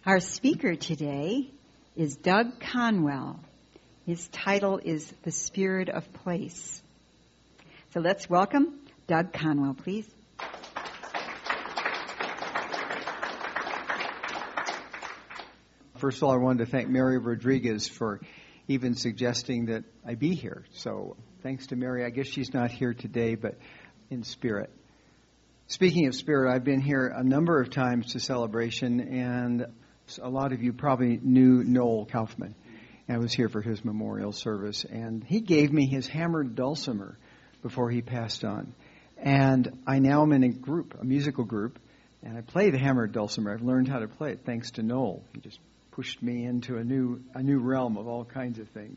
Our speaker today is Doug Conwell. His title is The Spirit of Place. So let's welcome Doug Conwell, please. First of all, I wanted to thank Mary Rodriguez for even suggesting that I be here. So thanks to Mary. I guess she's not here today, but in spirit. Speaking of spirit, I've been here a number of times to Celebration, and a lot of you probably knew Noel Kaufman. I was here for his memorial service, and he gave me his hammered dulcimer before he passed on. And I now am in a musical group, and I play the hammered dulcimer. I've learned how to play it thanks to Noel. He just pushed me into a new realm of all kinds of things.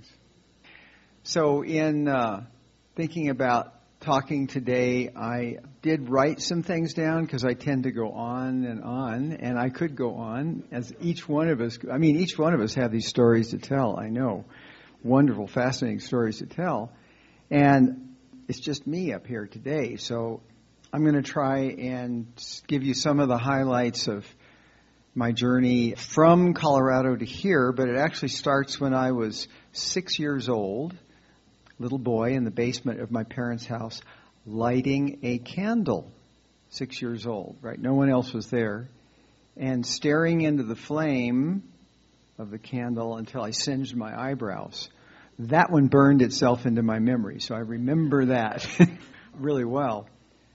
So in thinking about talking today, I did write some things down because I tend to go on, and I could go on, as each one of us have these stories to tell, I know. Wonderful, fascinating stories to tell. And it's just me up here today, so I'm going to try and give you some of the highlights of my journey from Colorado to here, but it actually starts when I was 6 years old. Little boy in the basement of my parents' house, lighting a candle, 6 years old, right? No one else was there. And staring into the flame of the candle until I singed my eyebrows. That one burned itself into my memory, so I remember that really well.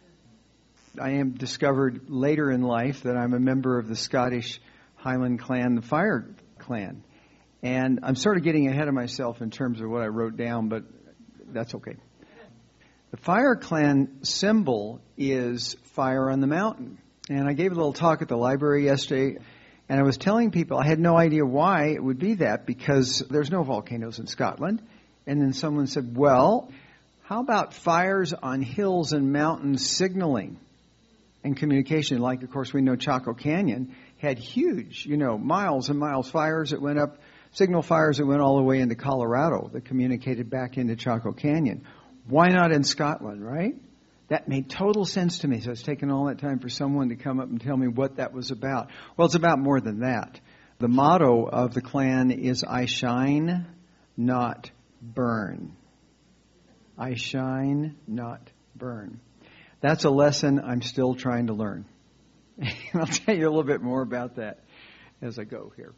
I am discovered later in life that I'm a member of the Scottish Highland clan, the Fire Clan. And I'm sort of getting ahead of myself in terms of what I wrote down, but that's okay. The Fire Clan symbol is fire on the mountain. And I gave a little talk at the library yesterday, and I was telling people I had no idea why it would be that, because there's no volcanoes in Scotland. And then someone said, well, how about fires on hills and mountains signaling and communication? Like, of course, we know Chaco Canyon had huge, miles and miles fires that went up, signal fires that went all the way into Colorado that communicated back into Chaco Canyon. Why not in Scotland, right? That made total sense to me. So it's taken all that time for someone to come up and tell me what that was about. Well, it's about more than that. The motto of the clan is, I shine, not burn. I shine, not burn. That's a lesson I'm still trying to learn. And I'll tell you a little bit more about that as I go here.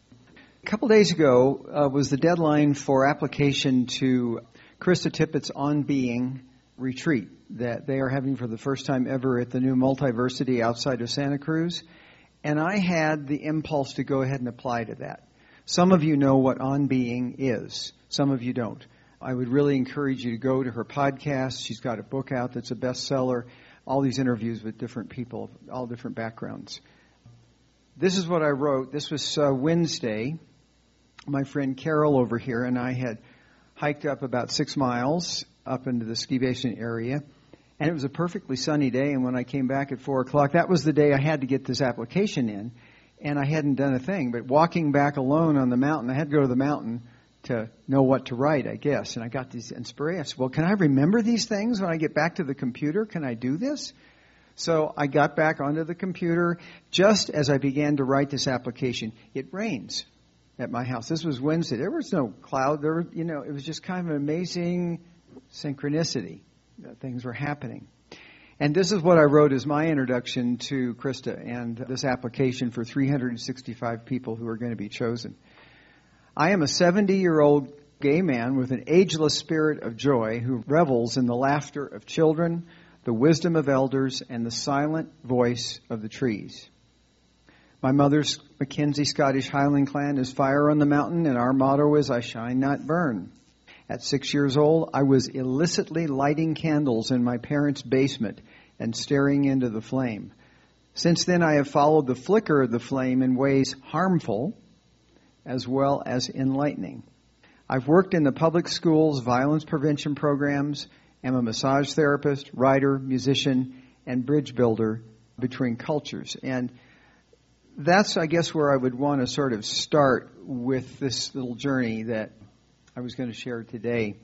A couple days ago was the deadline for application to Krista Tippett's On Being retreat that they are having for the first time ever at the new Multiversity outside of Santa Cruz. And I had the impulse to go ahead and apply to that. Some of you know what On Being is. Some of you don't. I would really encourage you to go to her podcast. She's got a book out that's a bestseller. All these interviews with different people, all different backgrounds. This is what I wrote. This was Wednesday. My friend Carol over here and I had hiked up about 6 miles up into the ski basin area. And it was a perfectly sunny day. And when I came back at 4 o'clock, that was the day I had to get this application in. And I hadn't done a thing. But walking back alone on the mountain, I had to go to the mountain to know what to write, I guess. And I got these inspirations. I said, well, can I remember these things when I get back to the computer? Can I do this? So I got back onto the computer. Just as I began to write this application, it rains at my house. This was Wednesday. There was no cloud. It was just kind of an amazing synchronicity that things were happening. And this is what I wrote as my introduction to Krista and this application for 365 people who are going to be chosen. I am a 70-year-old gay man with an ageless spirit of joy who revels in the laughter of children, the wisdom of elders, and the silent voice of the trees. My mother's Mackenzie Scottish Highland clan is fire on the mountain, and our motto is, I shine, not burn. At 6 years old, I was illicitly lighting candles in my parents' basement and staring into the flame. Since then, I have followed the flicker of the flame in ways harmful as well as enlightening. I've worked in the public schools, violence prevention programs, am a massage therapist, writer, musician, and bridge builder between cultures. And that's, I guess, where I would want to sort of start with this little journey that I was going to share today.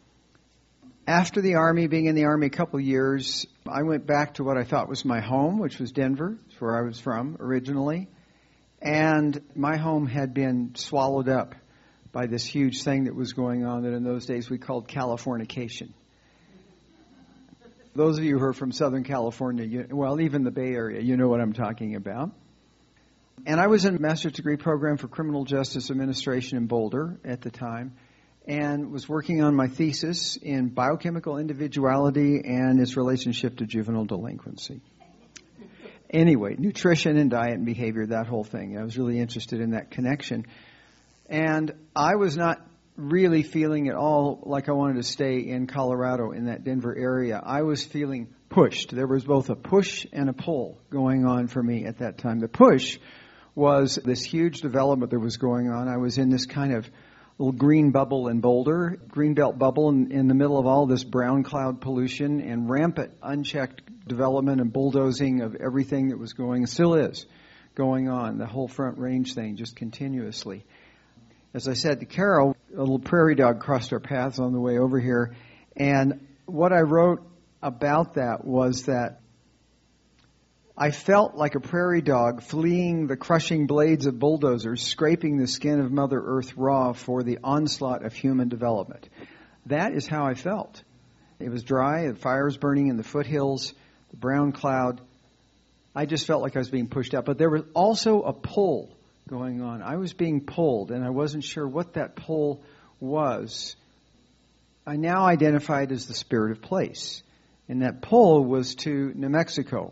After the Army, being in the Army a couple of years, I went back to what I thought was my home, which was Denver. It's where I was from originally. And my home had been swallowed up by this huge thing that was going on that in those days we called Californication. Those of you who are from Southern California, well, even the Bay Area, you know what I'm talking about. And I was in a master's degree program for criminal justice administration in Boulder at the time, and was working on my thesis in biochemical individuality and its relationship to juvenile delinquency. Anyway, nutrition and diet and behavior, that whole thing. I was really interested in that connection. And I was not really feeling at all like I wanted to stay in Colorado, in that Denver area. I was feeling pushed. There was both a push and a pull going on for me at that time. The push was this huge development that was going on. I was in this kind of little green bubble in Boulder, greenbelt bubble in the middle of all this brown cloud pollution and rampant, unchecked development and bulldozing of everything that was going, still is, going on, the whole Front Range thing, just continuously. As I said to Carol, a little prairie dog crossed our paths on the way over here, and what I wrote about that was that I felt like a prairie dog fleeing the crushing blades of bulldozers, scraping the skin of Mother Earth raw for the onslaught of human development. That is how I felt. It was dry, the fires burning in the foothills, the brown cloud. I just felt like I was being pushed out. But there was also a pull going on. I was being pulled, and I wasn't sure what that pull was. I now identify it as the spirit of place. And that pull was to New Mexico.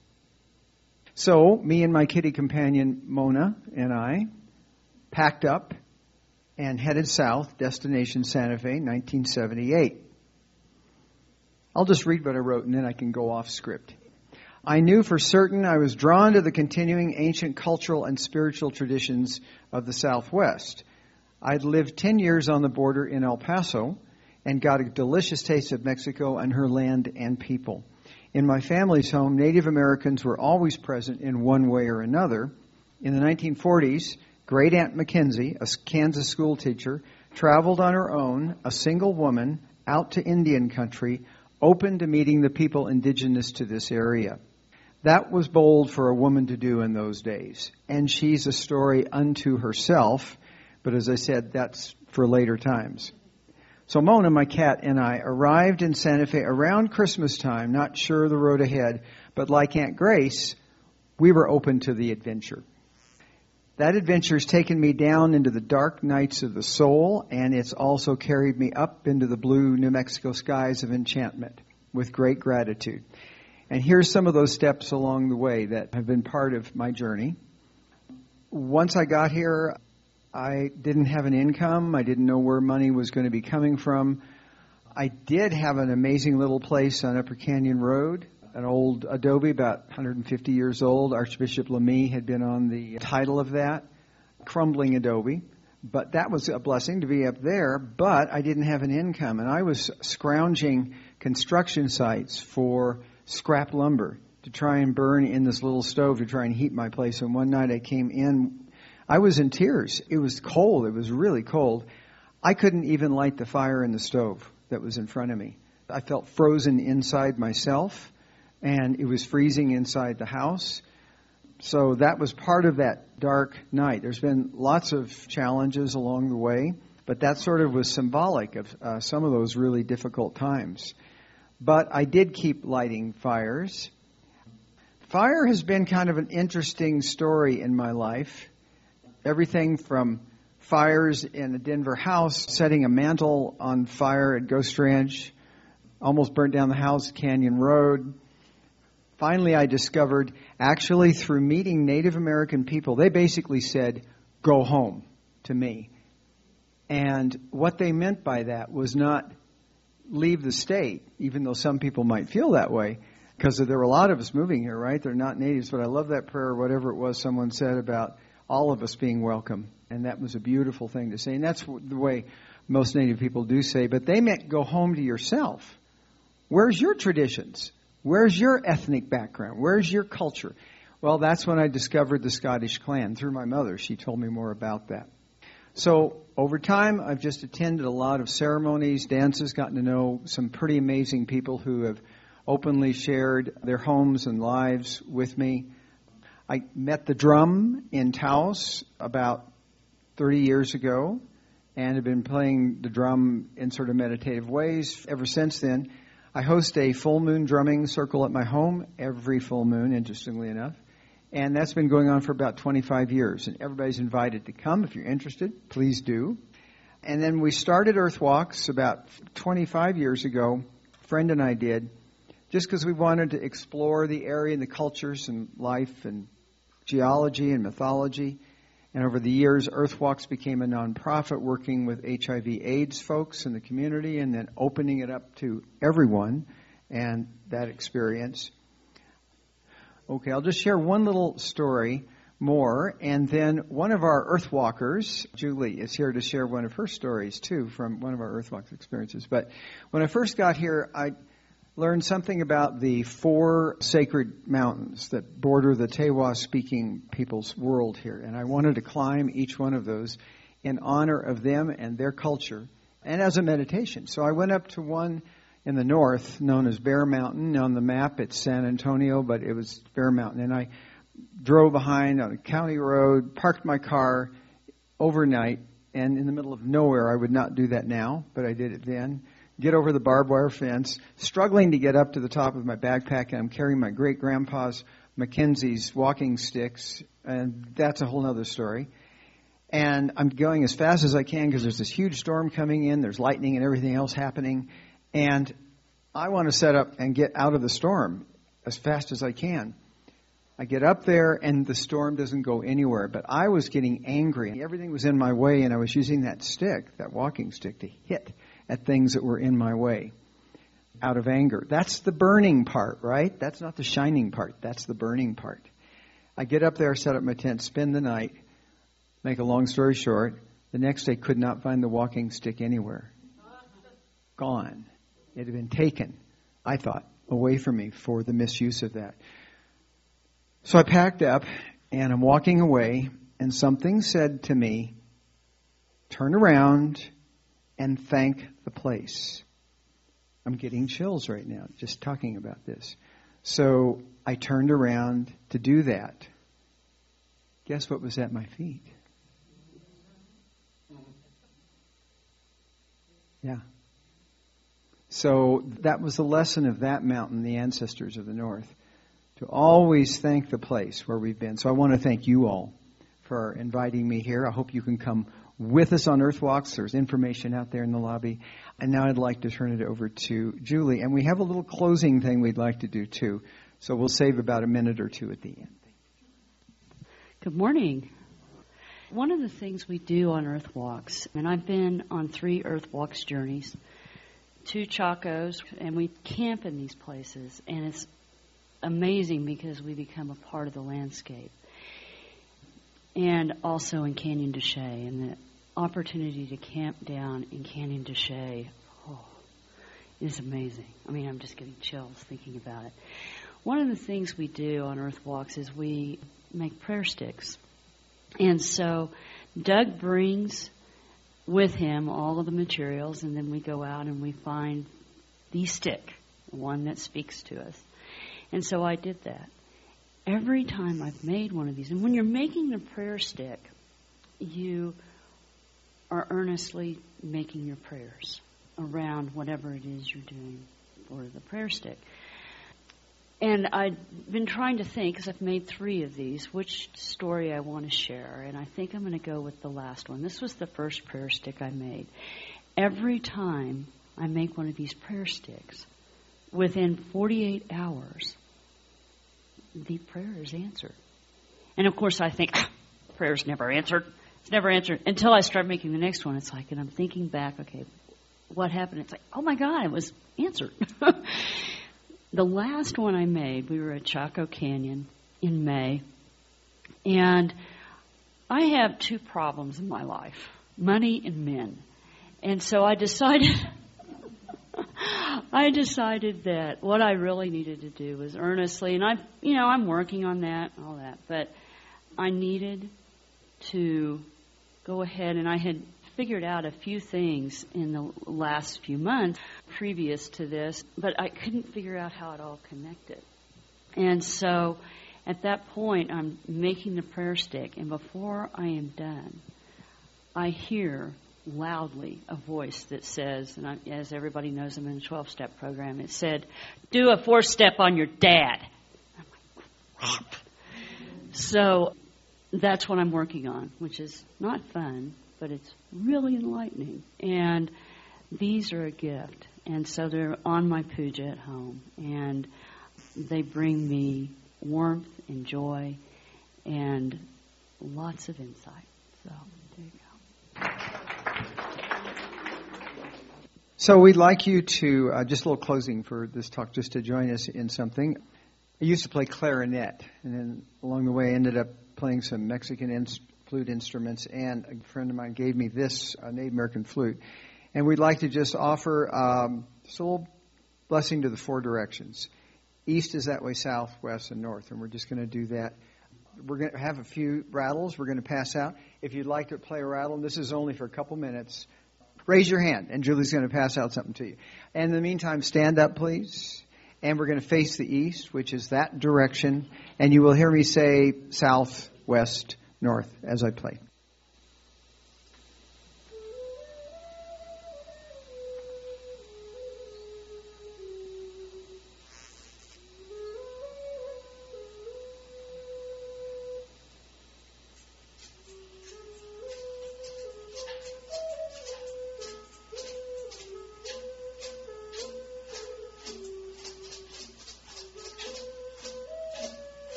So, me and my kitty companion, Mona, and I packed up and headed south, destination Santa Fe, 1978. I'll just read what I wrote, and then I can go off script. I knew for certain I was drawn to the continuing ancient cultural and spiritual traditions of the Southwest. I'd lived 10 years on the border in El Paso and got a delicious taste of Mexico and her land and people. In my family's home, Native Americans were always present in one way or another. In the 1940s, Great Aunt Mackenzie, a Kansas school teacher, traveled on her own, a single woman, out to Indian country, open to meeting the people indigenous to this area. That was bold for a woman to do in those days. And she's a story unto herself, but as I said, that's for later times. So Mona, my cat, and I arrived in Santa Fe around Christmas time, not sure of the road ahead, but like Aunt Grace, we were open to the adventure. That adventure has taken me down into the dark nights of the soul, and it's also carried me up into the blue New Mexico skies of enchantment with great gratitude. And here's some of those steps along the way that have been part of my journey. Once I got here, I didn't have an income. I didn't know where money was going to be coming from. I did have an amazing little place on Upper Canyon Road, an old adobe, about 150 years old. Archbishop Lamy had been on the title of that, crumbling adobe. But that was a blessing to be up there, but I didn't have an income. And I was scrounging construction sites for scrap lumber to try and burn in this little stove to try and heat my place. And one night I came in, I was in tears. It was cold. It was really cold. I couldn't even light the fire in the stove that was in front of me. I felt frozen inside myself, and it was freezing inside the house. So that was part of that dark night. There's been lots of challenges along the way, but that sort of was symbolic of some of those really difficult times. But I did keep lighting fires. Fire has been kind of an interesting story in my life. Everything from fires in a Denver house, setting a mantle on fire at Ghost Ranch, almost burnt down the house, Canyon Road. Finally, I discovered, actually through meeting Native American people, they basically said, go home to me. And what they meant by that was not leave the state, even though some people might feel that way, because there were a lot of us moving here, right? They're not natives, but I love that prayer, whatever it was someone said about all of us being welcome. And that was a beautiful thing to say. And that's the way most Native people do say. But they meant go home to yourself. Where's your traditions? Where's your ethnic background? Where's your culture? Well, that's when I discovered the Scottish clan through my mother. She told me more about that. So over time, I've just attended a lot of ceremonies, dances, gotten to know some pretty amazing people who have openly shared their homes and lives with me. I met the drum in Taos about 30 years ago and have been playing the drum in sort of meditative ways ever since then. I host a full moon drumming circle at my home every full moon, interestingly enough. And that's been going on for about 25 years. And everybody's invited to come. If you're interested, please do. And then we started Earthwalks about 25 years ago. A friend and I did, just because we wanted to explore the area and the cultures and life and geology and mythology. And over the years, Earthwalks became a nonprofit working with HIV/AIDS folks in the community and then opening it up to everyone and that experience. Okay, I'll just share one little story more, and then one of our Earthwalkers, Julie, is here to share one of her stories too from one of our Earthwalks experiences. But when I first got here, I learned something about the 4 sacred mountains that border the Tewa-speaking people's world here. And I wanted to climb each one of those in honor of them and their culture and as a meditation. So I went up to one in the north known as Bear Mountain. On the map, it's San Antonio, but it was Bear Mountain. And I drove behind on a county road, parked my car overnight, and in the middle of nowhere. I would not do that now, but I did it then. Get over the barbed wire fence, struggling to get up to the top of my backpack, and I'm carrying my great-grandpa's Mackenzie's walking sticks, and that's a whole other story. And I'm going as fast as I can because there's this huge storm coming in, there's lightning and everything else happening, and I want to set up and get out of the storm as fast as I can. I get up there, and the storm doesn't go anywhere, but I was getting angry. Everything was in my way, and I was using that stick, that walking stick, to hit at things that were in my way out of anger. That's the burning part, right? That's not the shining part. That's the burning part. I get up there, set up my tent, spend the night. Make a long story short, the next day could not find the walking stick anywhere. Gone. It had been taken, I thought, away from me for the misuse of that. So I packed up, and I'm walking away, and something said to me, turn around and thank the place. I'm getting chills right now just talking about this. So I turned around to do that. Guess what was at my feet? Yeah. So that was the lesson of that mountain, the ancestors of the North, to always thank the place where we've been. So I want to thank you all for inviting me here. I hope you can come with us on Earthwalks. There's information out there in the lobby. And now I'd like to turn it over to Julie. And we have a little closing thing we'd like to do too. So we'll save about a minute or two at the end. Good morning. One of the things we do on Earthwalks, and I've been on 3 Earthwalks journeys, 2 Chacos, and we camp in these places. And it's amazing because we become a part of the landscape. And also in Canyon de Chelly, and the opportunity to camp down in Canyon de Chelly, is amazing. I mean, I'm just getting chills thinking about it. One of the things we do on Earthwalks is we make prayer sticks. And so Doug brings with him all of the materials, and then we go out and we find the stick, one that speaks to us. And so I did that. Every time I've made one of these, and when you're making the prayer stick, you are earnestly making your prayers around whatever it is you're doing for the prayer stick. And I've been trying to think, because I've made 3 of these, which story I want to share. And I think I'm going to go with the last one. This was the first prayer stick I made. Every time I make one of these prayer sticks, within 48 hours, the prayer is answered. And of course I think, prayer's never answered. It's never answered. Until I start making the next one. It's like, and I'm thinking back, okay, what happened? It's like, oh my God, it was answered. The last one I made, we were at Chaco Canyon in May. And I have 2 problems in my life, money and men. And so I decided that what I really needed to do was earnestly, and I'm working on that, all that, but I needed to go ahead, and I had figured out a few things in the last few months previous to this, but I couldn't figure out how it all connected. And so At that point, I'm making the prayer stick, and before I am done, I hear loudly a voice that says, and as everybody knows, I'm in a 12-step program, it said, do a 4-step on your dad. I'm like, crap. So that's what I'm working on, which is not fun, but it's really enlightening. And these are a gift. And so they're on my puja at home, and they bring me warmth and joy and lots of insight. So there you go. So we'd like you to, just a little closing for this talk, just to join us in something. I used to play clarinet, and then along the way I ended up playing some Mexican flute instruments, and a friend of mine gave me this Native American flute. And we'd like to just offer just a little blessing to the 4 directions. East is that way, south, west, and north, and we're just going to do that. We're going to have a few rattles we're going to pass out. If you'd like to play a rattle, and this is only for a couple minutes, raise your hand, and Julie's going to pass out something to you. And in the meantime, stand up, please. And we're going to face the east, which is that direction. And you will hear me say south, west, north as I play.